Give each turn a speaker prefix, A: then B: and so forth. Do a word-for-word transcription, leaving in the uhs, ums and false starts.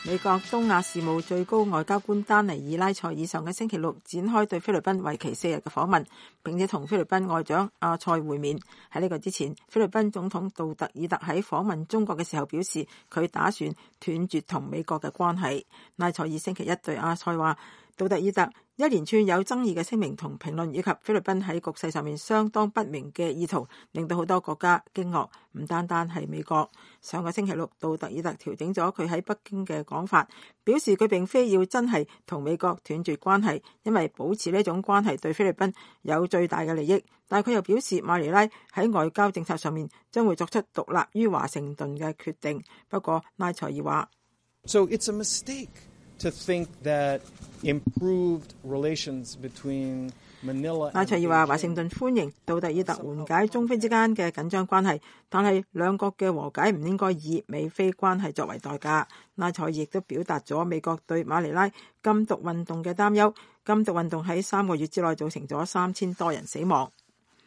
A: 美國東亞事務最高外交官丹尼爾拉塞爾上個星期六展開對菲律賓為期四日嘅訪問，並且同菲律賓外長阿塞會面。喺呢個之前，菲律賓總統杜特爾特喺訪問中國嘅時候表示，佢打算斷絕同美國嘅關係。拉塞爾星期一對阿塞話，杜特爾特一連串有爭議嘅聲明同評論，以及菲律賓喺局勢上面相當不明嘅意圖，令到好多國家驚愕，唔單單係美國。上個星期六，杜特爾特調整咗佢喺北京嘅講法，表示佢並非要真係同美國斷絕關係，因為保持呢種關係對菲律賓有最大嘅利益。但係佢又表示，馬尼拉喺外交政策上面將會作出獨立於華盛頓嘅決定。不過拉塞爾話
B: So it's a mistake to think that improved relations between Manila
A: 拉塞爾話，華盛頓歡迎杜特爾特緩解中菲之間嘅緊張關係，但係兩國嘅和解唔應該以美菲關係作為代價。拉塞爾亦都表達咗美國對馬尼拉禁毒運動嘅擔憂，禁毒運動喺三個月之內造成咗三千多人死亡。